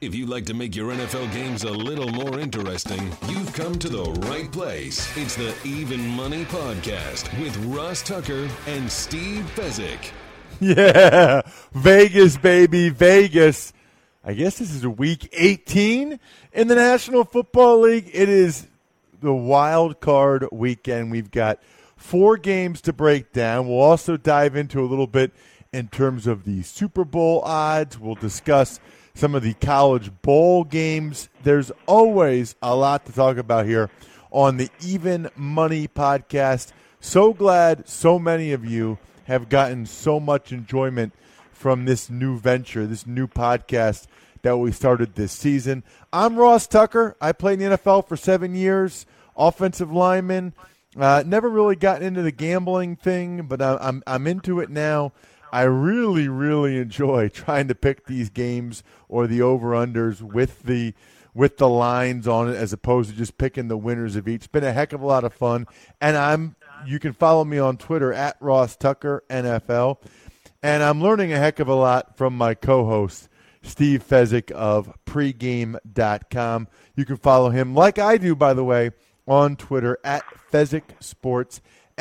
If you'd like to make your NFL games a little more interesting, you've come to the right place. It's the Even Money Podcast with Ross Tucker and Steve Fezzik. Yeah, Vegas, baby, Vegas. I guess this is week 18 in the National Football League. It is the wild card weekend. We've got 4 games to break down. We'll also dive into a little bit in terms of the Super Bowl odds. We'll discuss some of the college bowl games. There's always a lot to talk about here on the Even Money Podcast. So glad so many of you have gotten so much enjoyment from this new venture, this new podcast that we started this season. I'm Ross Tucker. I played in the NFL for 7 years, offensive lineman. Never really gotten into the gambling thing, but I'm into it now. I really, really enjoy trying to pick these games or the over-unders with the lines on it as opposed to just picking the winners of each. It's been a heck of a lot of fun, and you can follow me on Twitter at Ross Tucker NFL, and I'm learning a heck of a lot from my co-host, Steve Fezzik of pregame.com. You can follow him, like I do, by the way, on Twitter at Fezzik Sports,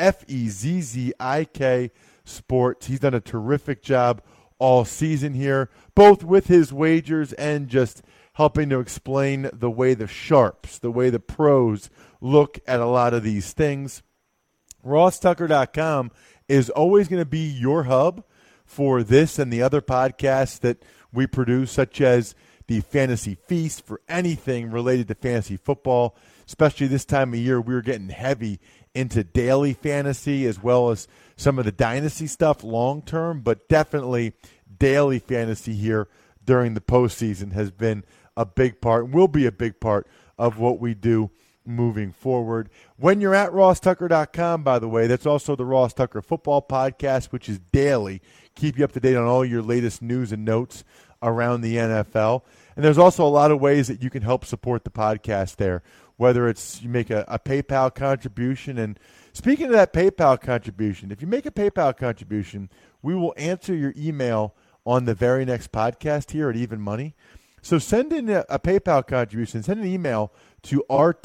Fezzik Sports. He's done a terrific job all season here, both with his wagers and just helping to explain the way the sharps, the way the pros look at a lot of these things. RossTucker.com is always going to be your hub for this and the other podcasts that we produce, such as the Fantasy Feast for anything related to fantasy football. Especially this time of year, we're getting heavy into daily fantasy as well as some of the dynasty stuff long term, but definitely daily fantasy here during the postseason has been a big part, will be a big part of what we do moving forward. When you're at RossTucker.com, by the way, that's also the Ross Tucker Football Podcast, which is daily. Keep you up to date on all your latest news and notes around the NFL. And there's also a lot of ways that you can help support the podcast there, whether it's you make a PayPal contribution. And speaking of that PayPal contribution, if you make a PayPal contribution, we will answer your email on the very next podcast here at Even Money. So send in a PayPal contribution. Send an email to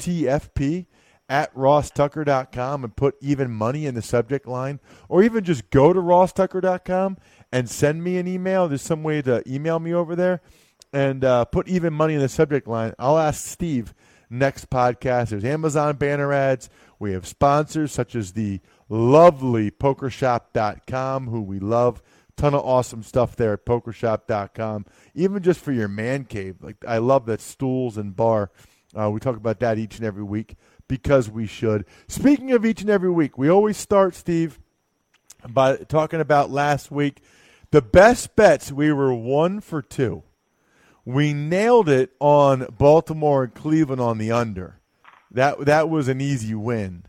rtfp@rosstucker.com and put Even Money in the subject line. Or even just go to rosstucker.com and send me an email. There's some way to email me over there. And put Even Money in the subject line. I'll ask Steve next podcast. There's Amazon banner ads. We have sponsors such as the lovely PokerShop.com, who we love. Ton of awesome stuff there at PokerShop.com. Even just for your man cave. Like I love that stools and bar. We talk about that each and every week because we should. Speaking of each and every week, we always start, Steve, by talking about last week. The best bets, we were 1 for 2. We nailed it on Baltimore and Cleveland on the under. That was an easy win.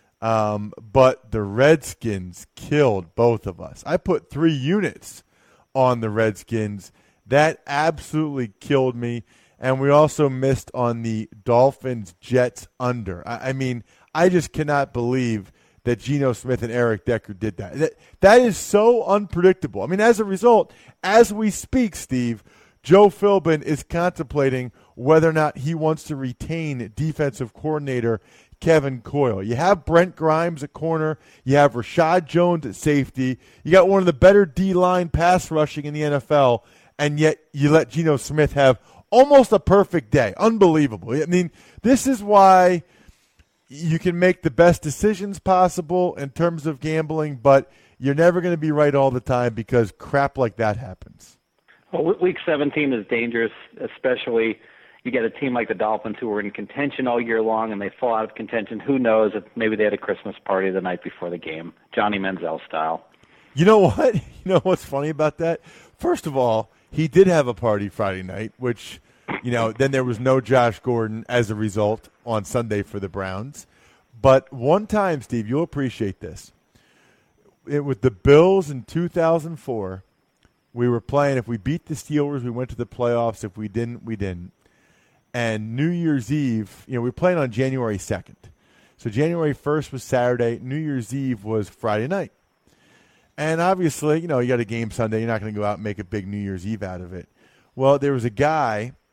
But the Redskins killed both of us. I put 3 units on the Redskins. That absolutely killed me. And we also missed on the Dolphins-Jets under. I mean, I just cannot believe that Geno Smith and Eric Decker did that. That is so unpredictable. I mean, as a result, as we speak, Steve, Joe Philbin is contemplating whether or not he wants to retain defensive coordinator Kevin Coyle. You have Brent Grimes at corner. You have Rashad Jones at safety. You got one of the better D-line pass rushing in the NFL, and yet you let Geno Smith have almost a perfect day. Unbelievable. I mean, this is why you can make the best decisions possible in terms of gambling, but you're never going to be right all the time because crap like that happens. Well, Week 17 is dangerous, especially you get a team like the Dolphins who were in contention all year long and they fall out of contention. Who knows if maybe they had a Christmas party the night before the game, Johnny Manziel style. You know what? You know what's funny about that? First of all, he did have a party Friday night, which, then there was no Josh Gordon as a result on Sunday for the Browns. But one time, Steve, you'll appreciate this. With the Bills in 2004, we were playing. If we beat the Steelers, we went to the playoffs. If we didn't, we didn't. And New Year's Eve, we were playing on January 2nd. So January 1st was Saturday. New Year's Eve was Friday night. And obviously, you got a game Sunday. You're not going to go out and make a big New Year's Eve out of it. Well, there was a guy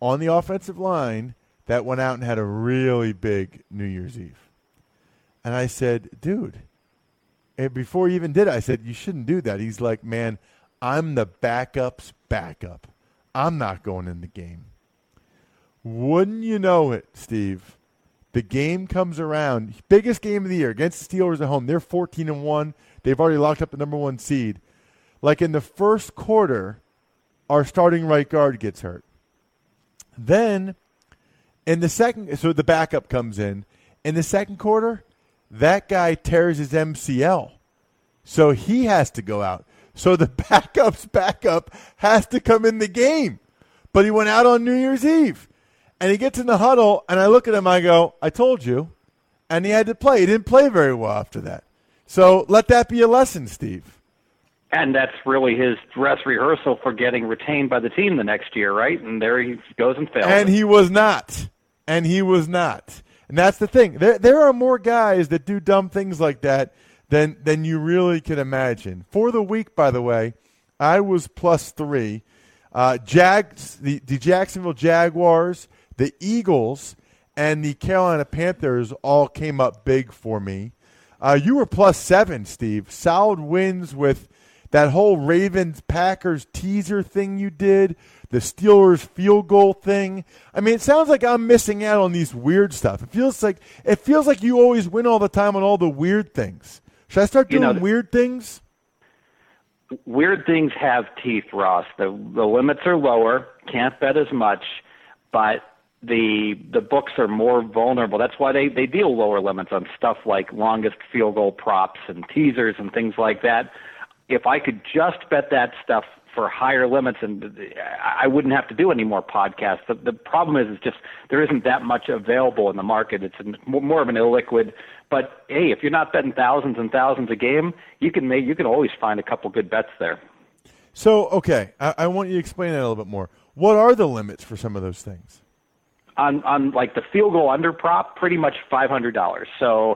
on the offensive line that went out and had a really big New Year's Eve. And I said, dude, and before he even did it, I said, you shouldn't do that. He's like, man, I'm the backup's backup. I'm not going in the game. Wouldn't you know it, Steve? The game comes around. Biggest game of the year against the Steelers at home. They're 14-1. They've already locked up the number 1 seed. Like in the first quarter, our starting right guard gets hurt. Then in the second, so the backup comes in. In the second quarter, that guy tears his MCL. So he has to go out. So the backup's backup has to come in the game. But he went out on New Year's Eve. And he gets in the huddle, and I look at him, I go, I told you. And he had to play. He didn't play very well after that. So let that be a lesson, Steve. And that's really his dress rehearsal for getting retained by the team the next year, right? And there he goes and fails. And he was not. And that's the thing. There are more guys that do dumb things like that than you really can imagine. For the week, by the way, I was +3. The Jacksonville Jaguars, the Eagles, and the Carolina Panthers all came up big for me. You were +7, Steve. Solid wins with that whole Ravens-Packers teaser thing you did, the Steelers field goal thing. I mean, it sounds like I'm missing out on these weird stuff. It feels like you always win all the time on all the weird things. Should I start doing weird things? Weird things have teeth, Ross. The limits are lower, can't bet as much, but the books are more vulnerable. That's why they deal lower limits on stuff like longest field goal props and teasers and things like that. If I could just bet that stuff for higher limits, and I wouldn't have to do any more podcasts. The problem is just there isn't that much available in the market. It's more of an illiquid. But hey, if you're not betting thousands and thousands a game, you can always find a couple good bets there. So okay, I want you to explain that a little bit more. What are the limits for some of those things? On like the field goal under prop, pretty much $500. So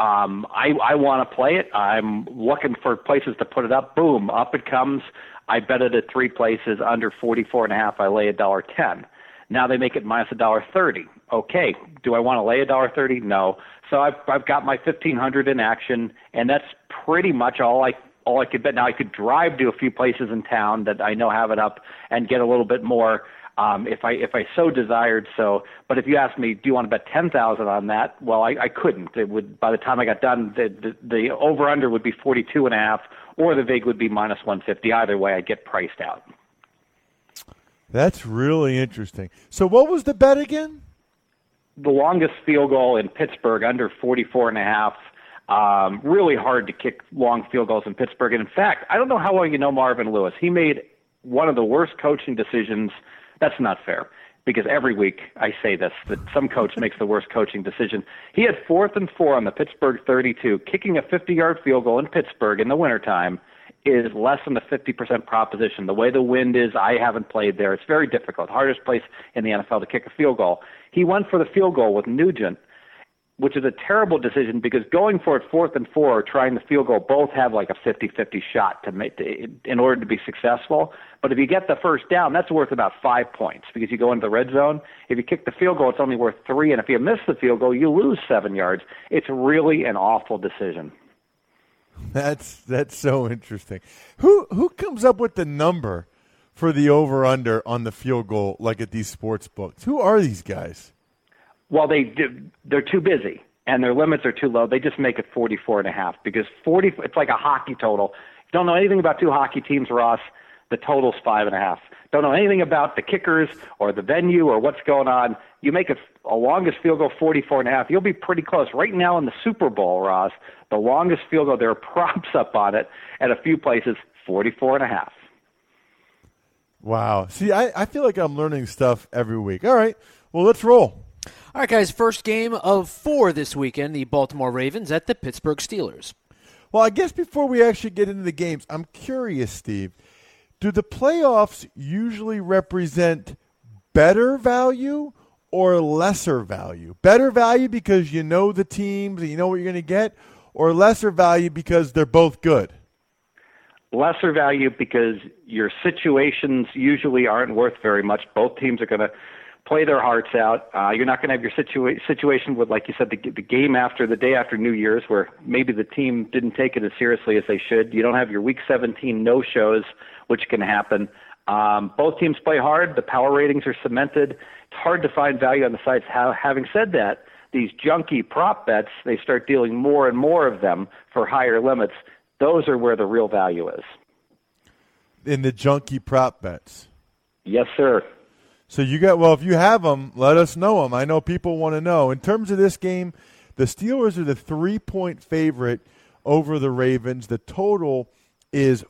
I want to play it. I'm looking for places to put it up. Boom, up it comes. I bet it at 3 places under 44.5. I lay $1.10. Now they make it minus $1.30. Okay, do I want to lay $1.30? No. So I've got my $1,500 in action, and that's pretty much all I could bet. Now I could drive to a few places in town that I know have it up and get a little bit more if I so desired. So, but if you ask me, do you want to bet $10,000 on that? Well, I couldn't. It would, by the time I got done, the over under would be 42.5, or the vig would be minus 150. Either way, I'd get priced out. That's really interesting. So, what was the bet again? The longest field goal in Pittsburgh, under 44.5. Really hard to kick long field goals in Pittsburgh. And in fact, I don't know how well you know Marvin Lewis. He made one of the worst coaching decisions. That's not fair, because every week I say this, that some coach makes the worst coaching decision. He had 4th and 4 on the Pittsburgh 32. Kicking a 50-yard field goal in Pittsburgh in the wintertime is less than a 50% proposition. The way the wind is, I haven't played there. It's very difficult. Hardest place in the NFL to kick a field goal. He went for the field goal with Nugent, which is a terrible decision because going for it 4th and 4 or trying the field goal both have like a 50-50 shot in order to be successful. But if you get the first down, that's worth about 5 points because you go into the red zone. If you kick the field goal, it's only worth 3. And if you miss the field goal, you lose 7 yards. It's really an awful decision. That's so interesting. Who comes up with the number for the over-under on the field goal like at these sports books? Who are these guys? Well, they're too busy, and their limits are too low. They just make it 44.5 because 40. It's like a hockey total. You don't know anything about two hockey teams, Ross. The total's 5.5. Don't know anything about the kickers or the venue or what's going on. You make a longest field goal 44.5. You'll be pretty close. Right now in the Super Bowl, Ross, the longest field goal, there are props up on it at a few places, 44.5. Wow. See, I feel like I'm learning stuff every week. All right. Well, let's roll. All right, guys, first game of 4 this weekend, the Baltimore Ravens at the Pittsburgh Steelers. Well, I guess before we actually get into the games, I'm curious, Steve, do the playoffs usually represent better value or lesser value? Better value because you know the teams and you know what you're going to get, or lesser value because they're both good? Lesser value because your situations usually aren't worth very much. Both teams are going to play their hearts out. You're not going to have your situation with, like you said, the game after the day after New Year's, where maybe the team didn't take it as seriously as they should. You don't have your Week 17 no-shows, which can happen. Both teams play hard. The power ratings are cemented. It's hard to find value on the sites. Having said that, these junky prop bets, they start dealing more and more of them for higher limits. Those are where the real value is. In the junky prop bets? Yes, sir. So if you have them, let us know them. I know people want to know. In terms of this game, the Steelers are the 3-point favorite over the Ravens. The total is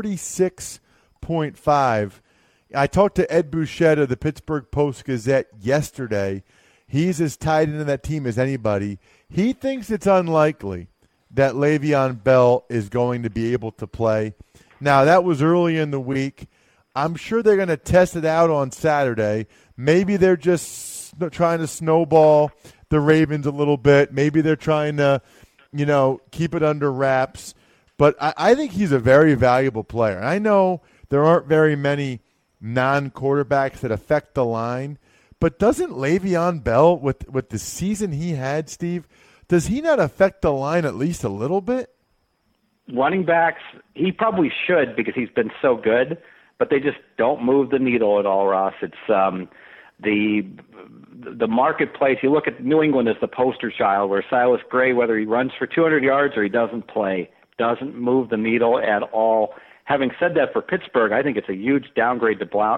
46.5. I talked to Ed Bouchette of the Pittsburgh Post-Gazette yesterday. He's as tied into that team as anybody. He thinks it's unlikely that Le'Veon Bell is going to be able to play. Now, that was early in the week. I'm sure they're going to test it out on Saturday. Maybe they're just trying to snowball the Ravens a little bit. Maybe they're trying to, keep it under wraps. But I think he's a very valuable player. I know there aren't very many non-quarterbacks that affect the line, but doesn't Le'Veon Bell, with the season he had, Steve, does he not affect the line at least a little bit? Running backs, he probably should because he's been so good, but they just don't move the needle at all, Ross. It's the marketplace. You look at New England as the poster child, where Silas Gray, whether he runs for 200 yards or he doesn't play, doesn't move the needle at all. Having said that, for Pittsburgh, I think it's a huge downgrade to Blount.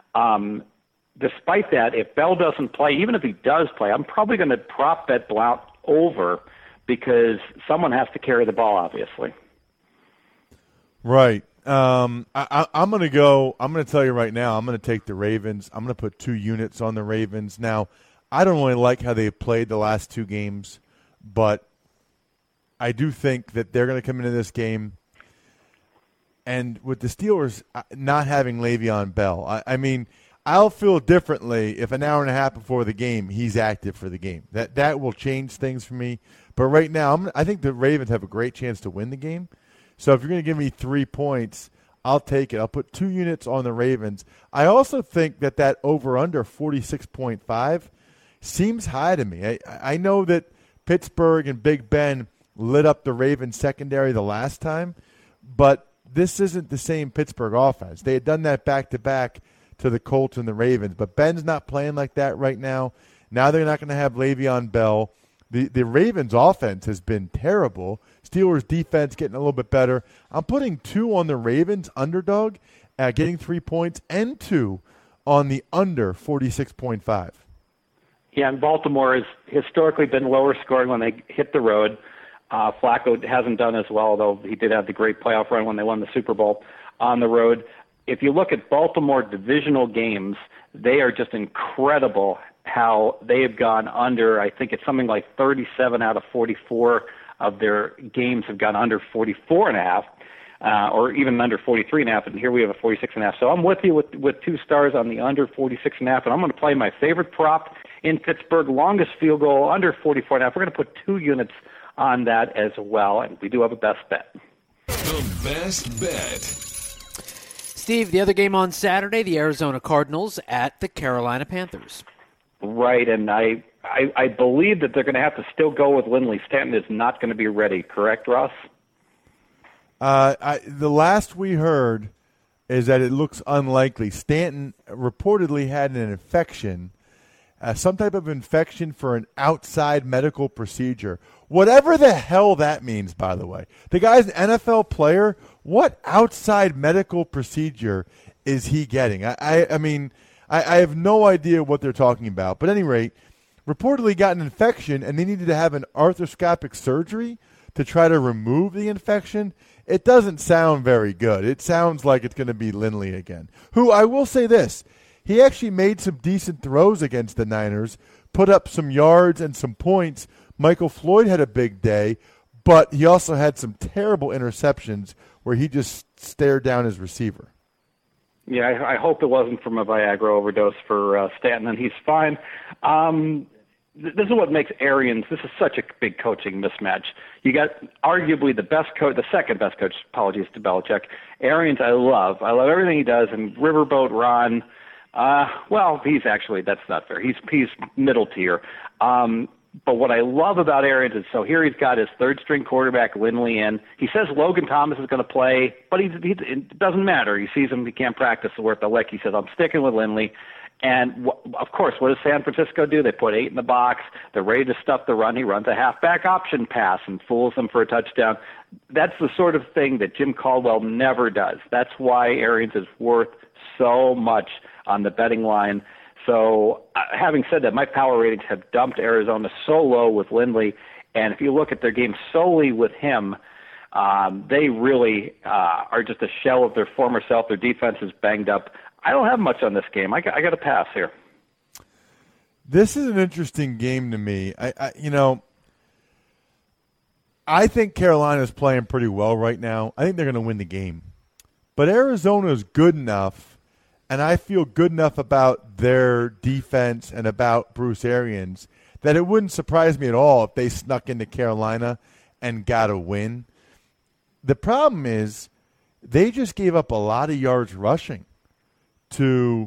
Despite that, if Bell doesn't play, even if he does play, I'm probably going to prop bet Blount over because someone has to carry the ball, obviously. Right. I'm going to tell you right now, I'm going to take the Ravens. I'm going to put 2 units on the Ravens. Now, I don't really like how they played the last 2 games, but I do think that they're going to come into this game. And with the Steelers not having Le'Veon Bell, I mean, I'll feel differently if an hour and a half before the game he's active for the game. That will change things for me. But right now, I think the Ravens have a great chance to win the game. So if you're going to give me 3 points, I'll take it. I'll put 2 units on the Ravens. I also think that over-under 46.5 seems high to me. I know that Pittsburgh and Big Ben lit up the Ravens secondary the last time, but this isn't the same Pittsburgh offense. They had done that back-to-back to the Colts and the Ravens, but Ben's not playing like that right now. Now they're not going to have Le'Veon Bell. The Ravens' offense has been terrible. Steelers' defense getting a little bit better. I'm putting 2 on the Ravens underdog, getting 3 points, and 2 on the under 46.5. Yeah, and Baltimore has historically been lower scoring when they hit the road. Flacco hasn't done as well, though he did have the great playoff run when they won the Super Bowl on the road. If you look at Baltimore divisional games, they are just incredible how they have gone under. I think it's something like 37 out of 44 of their games have gone under 44.5, or even under 43.5, and here we have a 46.5. So I'm with you with 2 stars on the under 46.5, and I'm going to play my favorite prop in Pittsburgh, longest field goal, under 44.5. We're going to put 2 units on that as well, and we do have a best bet. The best bet. Steve, the other game on Saturday, the Arizona Cardinals at the Carolina Panthers. Right, and I believe that they're going to have to still go with Lindley. Stanton is not going to be ready, correct, Ross? The last we heard is that it looks unlikely. Stanton reportedly had an infection, some type of infection for an outside medical procedure. Whatever the hell that means, by the way. The guy's an NFL player. What outside medical procedure is he getting? I mean, I have no idea what they're talking about. But at any rate, reportedly got an infection, and they needed to have an arthroscopic surgery to try to remove the infection. It doesn't sound very good. It sounds like it's going to be Lindley again, who, I will say this, he actually made some decent throws against the Niners, put up some yards and some points. Michael Floyd had a big day, but he also had some terrible interceptions where he just stared down his receiver. Yeah, I hope it wasn't from a Viagra overdose for Stanton, and he's fine. This is what makes Arians, this is such a big coaching mismatch. You got arguably the best coach, the second best coach, apologies to Belichick. Arians, I love everything he does, and Riverboat Ron, Well, that's not fair. He's middle tier. But what I love about Arians is, so here he's got his third-string quarterback, Lindley, in. He says Logan Thomas is going to play, but it doesn't matter. He sees him, he can't practice the worth the lick. He says, I'm sticking with Lindley. And, of course, what does San Francisco do? They put 8 in the box. They're ready to stuff the run. He runs a halfback option pass and fools them for a touchdown. That's the sort of thing that Jim Caldwell never does. That's why Arians is worth so much on the betting line. So having said that, my power ratings have dumped Arizona so low with Lindley. And if you look at their game solely with him, they really are just a shell of their former self. Their defense is banged up. I don't have much on this game. I got to pass here. This is an interesting game to me. I think Carolina's playing pretty well right now. I think they're going to win the game. But Arizona is good enough, and I feel good enough about their defense and about Bruce Arians that it wouldn't surprise me at all if they snuck into Carolina and got a win. The problem is they just gave up a lot of yards rushing to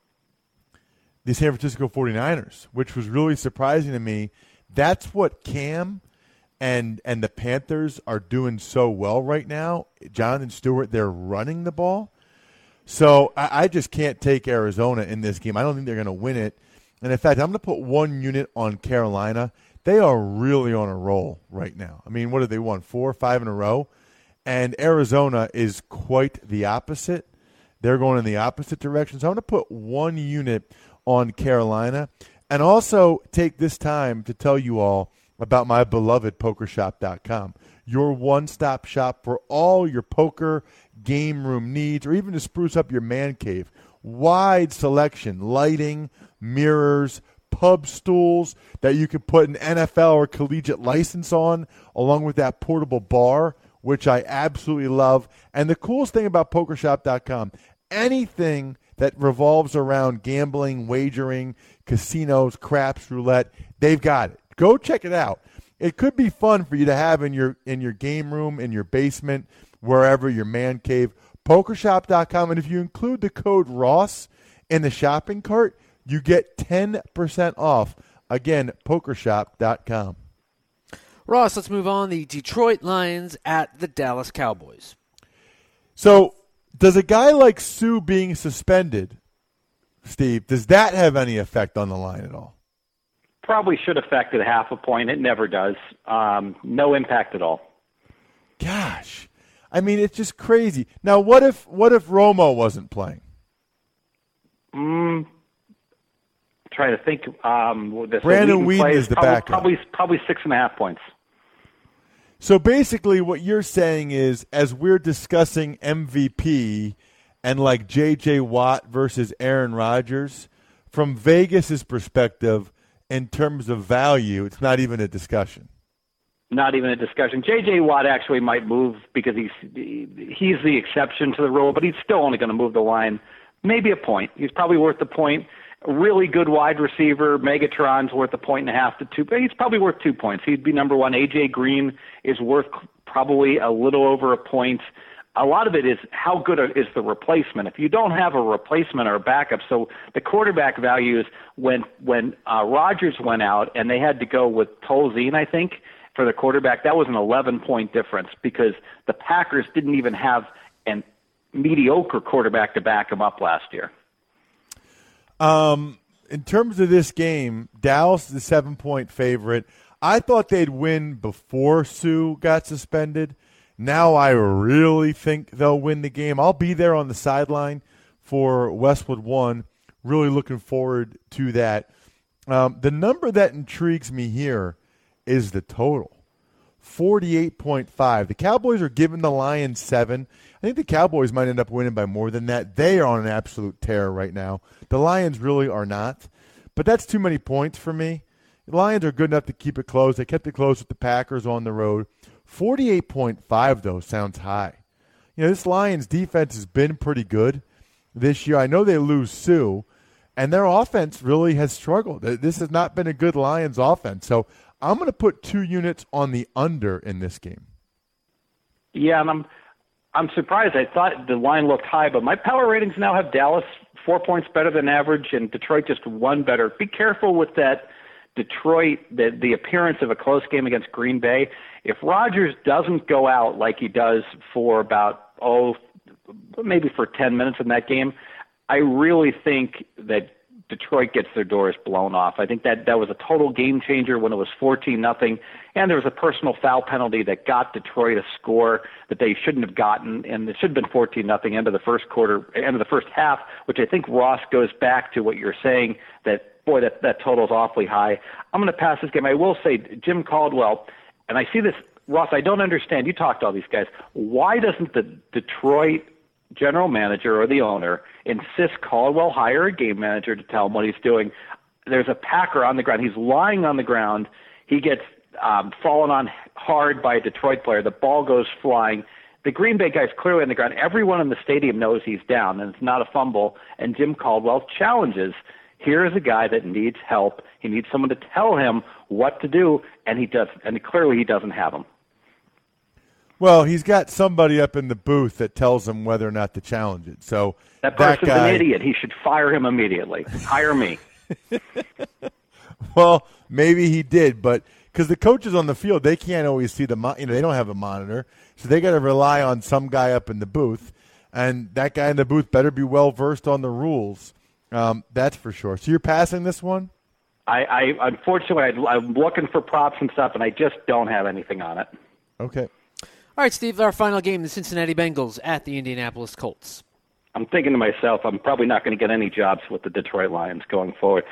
the San Francisco 49ers, which was really surprising to me. That's what Cam and the Panthers are doing so well right now. Jonathan Stewart, they're running the ball. So I just can't take Arizona in this game. I don't think they're going to win it. And, in fact, I'm going to put 1 unit on Carolina. They are really on a roll right now. I mean, what have they won, 4 or 5 in a row? And Arizona is quite the opposite. They're going in the opposite direction. So I'm going to put 1 unit on Carolina. And also take this time to tell you all about my beloved PokerShop.com, your one-stop shop for all your poker game room needs, or even to spruce up your man cave. Wide selection, lighting, mirrors, pub stools that you can put an NFL or collegiate license on, along with that portable bar, which I absolutely love. And the coolest thing about PokerShop.com, anything that revolves around gambling, wagering, casinos, craps, roulette, they've got it. Go check it out. It could be fun for you to have in your game room, in your basement, wherever, your man cave. PokerShop.com. And if you include the code Ross in the shopping cart, you get 10% off. Again, PokerShop.com. Ross, let's move on. The Detroit Lions at the Dallas Cowboys. So does a guy like Sue being suspended, Steve, does that have any effect on the line at all? Probably should affect it half a point. It never does. No impact at all. Gosh. I mean, it's just crazy. Now, what if Romo wasn't playing? Trying to think. Brandon Weeden is the backup. Probably 6.5 points. So basically what you're saying is, as we're discussing MVP and like J.J. Watt versus Aaron Rodgers, from Vegas's perspective, in terms of value, it's not even a discussion. Not even a discussion. J.J. Watt actually might move because he's the exception to the rule, but he's still only going to move the line maybe a point. He's probably worth a point. A really good wide receiver, Megatron's worth 1.5 to 2, but he's probably worth 2 points. He'd be number one. A.J. Green is worth probably a little over a point. A lot of it is how good is the replacement. If you don't have a replacement or a backup, so the quarterback values when Rodgers went out and they had to go with Tolzien, I think, for the quarterback, that was an 11-point difference because the Packers didn't even have a mediocre quarterback to back him up last year. In terms of this game, Dallas is the 7-point favorite. I thought they'd win before Sue got suspended. Now I really think they'll win the game. I'll be there on the sideline for Westwood 1. Really looking forward to that. The number that intrigues me here is the total, 48.5. The Cowboys are giving the Lions 7. I think the Cowboys might end up winning by more than that. They are on an absolute tear right now. The Lions really are not. But that's too many points for me. The Lions are good enough to keep it close. They kept it close with the Packers on the road. 48.5, though, sounds high. You know, this Lions defense has been pretty good this year. I know they lose Sue, and their offense really has struggled. This has not been a good Lions offense. So I'm going to put 2 units on the under in this game. Yeah, and I'm surprised. I thought the line looked high, but my power ratings now have Dallas 4 points better than average and Detroit just 1 better. Be careful with that Detroit, the appearance of a close game against Green Bay. If Rodgers doesn't go out like he does for about, maybe for 10 minutes in that game, I really think that Detroit gets their doors blown off. I think that was a total game changer when it was 14-0, and there was a personal foul penalty that got Detroit a score that they shouldn't have gotten, and it should have been 14-0 end of the first quarter, end of the first half, which I think, Ross, goes back to what you're saying, that, boy, that total is awfully high. I'm going to pass this game. I will say Jim Caldwell, and I see this, Ross, I don't understand. You talked to all these guys. Why doesn't the Detroit general manager or the owner insist Caldwell hire a game manager to tell him what he's doing? There's a Packer on the ground. He's lying on the ground. He gets fallen on hard by a Detroit player. The ball goes flying. The Green Bay guy's clearly on the ground. Everyone in the stadium knows he's down, and it's not a fumble. And Jim Caldwell challenges. Here is a guy that needs help. He needs someone to tell him what to do, and he does. And clearly he doesn't have him. Well, he's got somebody up in the booth that tells him whether or not to challenge it. So that person's an idiot. He should fire him immediately. Hire me. Well, maybe he did, but because the coaches on the field, they can't always see they don't have a monitor, so they got to rely on some guy up in the booth, and that guy in the booth better be well versed on the rules. That's for sure. So you're passing this one? I unfortunately, I'm looking for props and stuff, and I just don't have anything on it. Okay. All right, Steve, our final game, the Cincinnati Bengals at the Indianapolis Colts. I'm thinking to myself, I'm probably not going to get any jobs with the Detroit Lions going forward.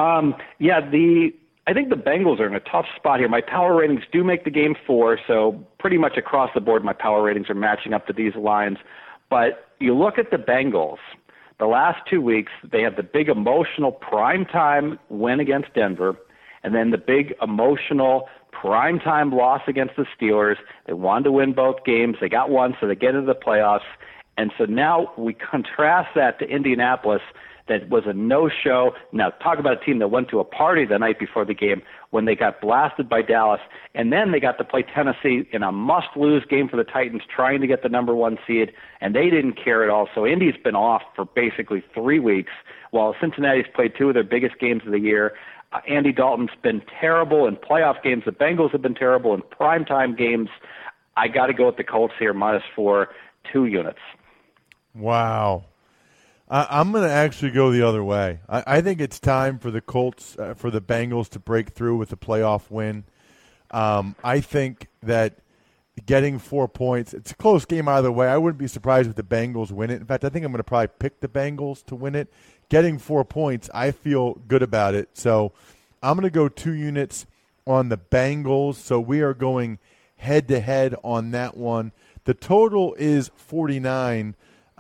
I think the Bengals are in a tough spot here. My power ratings do make the game 4, so pretty much across the board my power ratings are matching up to these lines. But you look at the Bengals, the last 2 weeks, they have the big emotional primetime win against Denver, and then the big emotional primetime loss against the Steelers. They wanted to win both games. They got one, so they get into the playoffs. And so now we contrast that to Indianapolis, that was a no-show. Now, talk about a team that went to a party the night before the game when they got blasted by Dallas, and then they got to play Tennessee in a must-lose game for the Titans trying to get the number 1 seed, and they didn't care at all. So Indy's been off for basically 3 weeks, while Cincinnati's played 2 of their biggest games of the year. Andy Dalton's been terrible in playoff games. The Bengals have been terrible in primetime games. I got to go with the Colts here, -4, 2 units. Wow. I'm going to actually go the other way. I think it's time for the Colts, for the Bengals to break through with a playoff win. I think that getting 4 points, it's a close game either way. I wouldn't be surprised if the Bengals win it. In fact, I think I'm going to probably pick the Bengals to win it. Getting 4 points, I feel good about it. So I'm going to go 2 units on the Bengals. So we are going head-to-head on that one. The total is 49.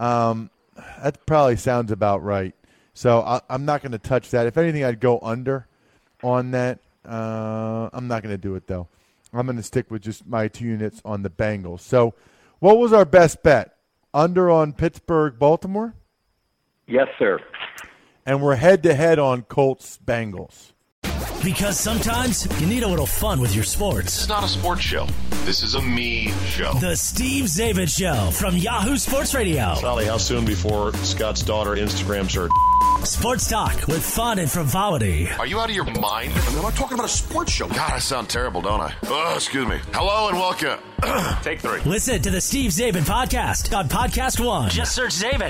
That probably sounds about right. So I'm not going to touch that. If anything, I'd go under on that. I'm not going to do it, though. I'm going to stick with just my 2 units on the Bengals. So what was our best bet? Under on Pittsburgh, Baltimore? Yes, sir. And we're head-to-head on Colts-Bengals. Because sometimes you need a little fun with your sports. This is not a sports show. This is a me show. The Steve Zabin Show from Yahoo Sports Radio. Charlie, how soon before Scott's daughter Instagrams her? Sports talk with fun and frivolity. Are you out of your mind? I'm not talking about a sports show. God, I sound terrible, don't I? Oh, excuse me. Hello and welcome. Take 3. Listen to the Steve Zabin Podcast on Podcast One. Just search Zabin,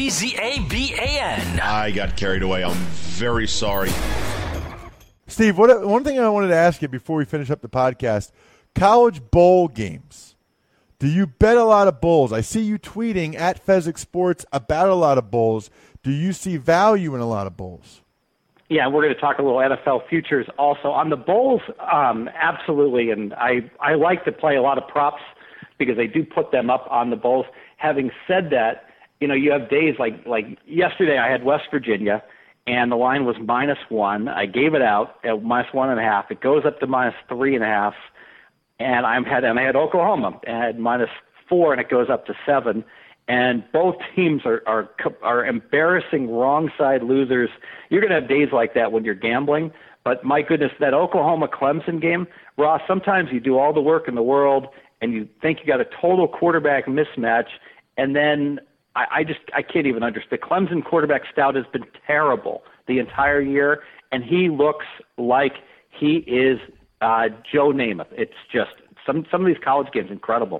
CZABAN. I got carried away. I'm very sorry. Steve, one thing I wanted to ask you before we finish up the podcast, college bowl games. Do you bet a lot of bowls? I see you tweeting at Fezzik Sports about a lot of bowls. Do you see value in a lot of bowls? Yeah, we're going to talk a little NFL futures also. On the bowls, absolutely, and I like to play a lot of props because they do put them up on the bowls. Having said that, you have days like yesterday I had West Virginia, and the line was -1. I gave it out at -1.5. It goes up to -3.5, and I had Oklahoma at -4, and it goes up to 7. And both teams are embarrassing wrong side losers. You're going to have days like that when you're gambling. But my goodness, that Oklahoma-Clemson game, Ross, sometimes you do all the work in the world and you think you got a total quarterback mismatch, and then I can't even understand. The Clemson quarterback Stout has been terrible the entire year, and he looks like he is Joe Namath. It's just some of these college games incredible.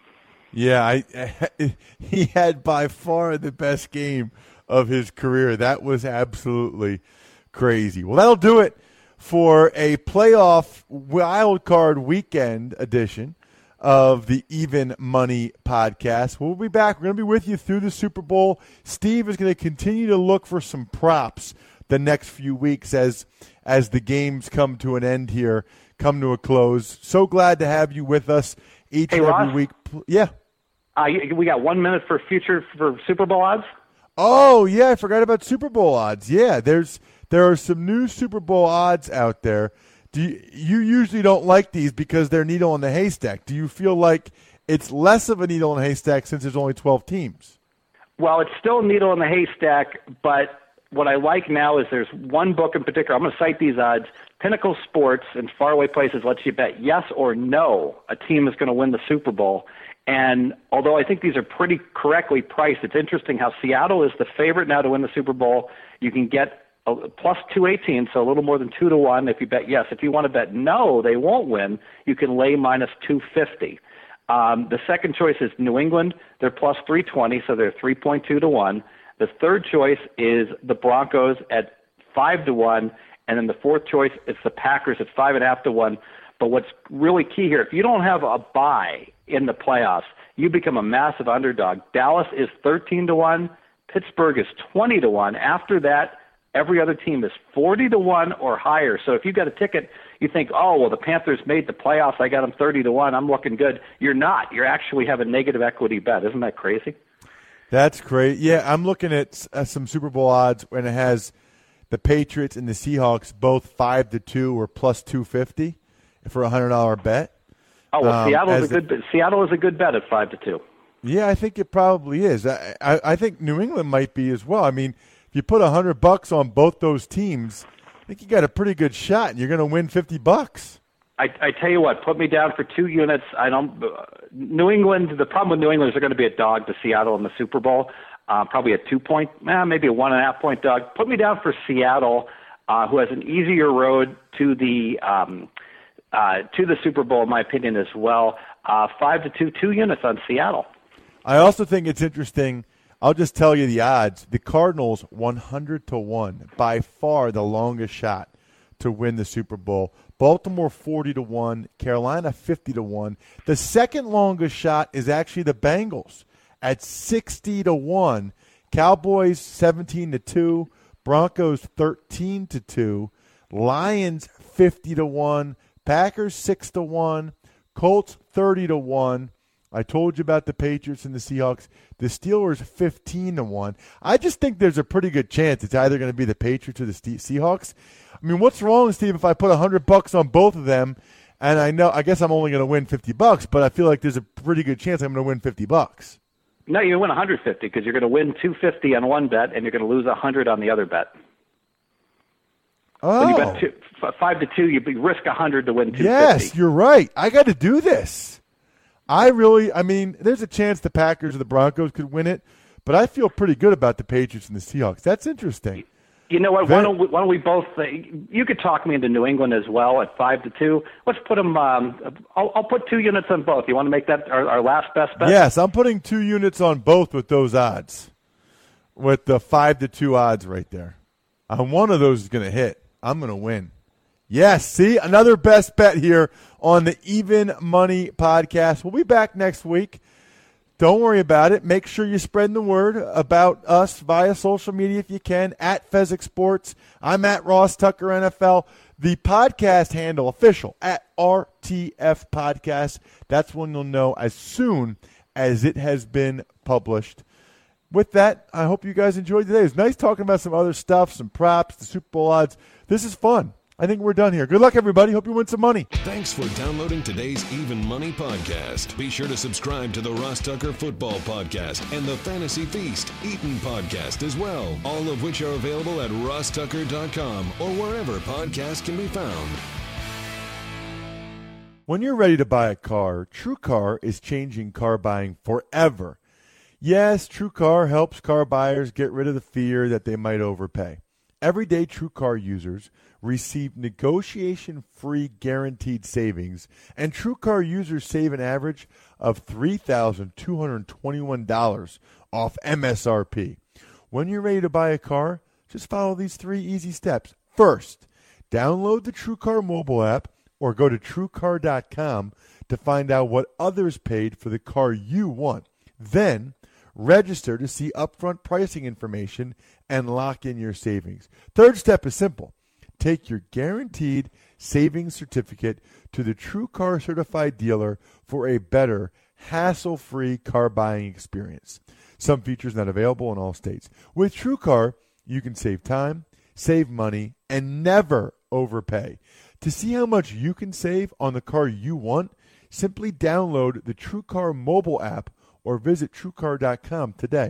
Yeah, he had by far the best game of his career. That was absolutely crazy. Well, that'll do it for a playoff wild card weekend edition of the Even Money podcast. We'll be back. We're going to be with you through the Super Bowl. Steve is going to continue to look for some props the next few weeks as the games come to an end here, come to a close. So glad to have you with us each and every week. Yeah. We got 1 minute for Super Bowl odds? Oh, yeah, I forgot about Super Bowl odds. Yeah, there are some new Super Bowl odds out there. You usually don't like these because they're needle in the haystack. Do you feel like it's less of a needle in the haystack since there's only 12 teams? Well, it's still a needle in the haystack, but what I like now is there's one book in particular. I'm going to cite these odds. Pinnacle Sports in faraway places lets you bet yes or no a team is going to win the Super Bowl. And although I think these are pretty correctly priced, it's interesting how Seattle is the favorite now to win the Super Bowl. You can get plus 218, so a little more than 2-1 if you bet yes. If you want to bet no, they won't win, you can lay minus 250. The second choice is New England. They're plus 320, so they're 3.2-1. The third choice is the Broncos at 5-1, and then the fourth choice is the Packers at 5.5-1. But what's really key here, if you don't have a bye in the playoffs, you become a massive underdog. Dallas is 13-1. Pittsburgh is 20-1. After that, every other team is 40-1 or higher. So if you've got a ticket, you think, oh, well, the Panthers made the playoffs. I got them 30-1. I'm looking good. You're not. You actually have a negative equity bet. Isn't that crazy? That's great. Yeah, I'm looking at some Super Bowl odds, and it has the Patriots and the Seahawks both 5-2 or plus 250 for a $100 bet. Oh, well, Seattle is a good bet at 5-2. Yeah, I think it probably is. I think New England might be as well. I mean, if you put $100 on both those teams, I think you got a pretty good shot, and you're going to win $50. I tell you what, put me down for 2 units. New England. The problem with New England is they're going to be a dog to Seattle in the Super Bowl. Probably a 2-point, maybe a 1.5-point dog. Put me down for Seattle, who has an easier road to the Super Bowl, in my opinion, as well. 5-2, 2 units on Seattle. I also think it's interesting. I'll just tell you the odds. The Cardinals 100-1, by far the longest shot to win the Super Bowl. Baltimore 40-1, Carolina 50-1. The second longest shot is actually the Bengals at 60-1. Cowboys 17-2, Broncos 13-2, Lions 50-1, Packers 6-1, Colts 30-1. I told you about the Patriots and the Seahawks. The Steelers 15-1. I just think there's a pretty good chance it's either going to be the Patriots or the Seahawks. I mean, what's wrong, Steve, if I put $100 on both of them, and I guess I'm only going to win $50, but I feel like there's a pretty good chance I'm going to win $50. No, you win 150 because you're going to win 250 on one bet and you're going to lose 100 on the other bet. Oh, you bet 5-2, you risk 100 to win 250. Yes, you're right. I got to do this. I mean, there's a chance the Packers or the Broncos could win it, but I feel pretty good about the Patriots and the Seahawks. That's interesting. You know what? Why don't we both? You could talk me into New England as well at 5-2. Let's put them. I'll put 2 units on both. You want to make that our last best bet? Yes, I'm putting 2 units on both with those odds, with the 5-2 odds right there. One of those is going to hit. I'm going to win. Yes, see, another best bet here on the Even Money podcast. We'll be back next week. Don't worry about it. Make sure you spread the word about us via social media if you can, at Fezzik Sports. I'm at Ross Tucker NFL. The podcast handle, official, at RTF Podcast. That's when you'll know as soon as it has been published. With that, I hope you guys enjoyed today. It was nice talking about some other stuff, some props, the Super Bowl odds. This is fun. I think we're done here. Good luck, everybody. Hope you win some money. Thanks for downloading today's Even Money podcast. Be sure to subscribe to the Ross Tucker Football Podcast and the Fantasy Feast Eaton Podcast as well, all of which are available at rosstucker.com or wherever podcasts can be found. When you're ready to buy a car, TrueCar is changing car buying forever. Yes, TrueCar helps car buyers get rid of the fear that they might overpay. Everyday TrueCar users receive negotiation-free guaranteed savings, and TrueCar users save an average of $3,221 off MSRP. When you're ready to buy a car, just follow these 3 easy steps. First, download the TrueCar mobile app or go to TrueCar.com to find out what others paid for the car you want. Then, register to see upfront pricing information and lock in your savings. Third step is simple. Take your guaranteed savings certificate to the TrueCar certified dealer for a better, hassle-free car buying experience. Some features not available in all states. With TrueCar, you can save time, save money, and never overpay. To see how much you can save on the car you want, simply download the TrueCar mobile app or visit TrueCar.com today.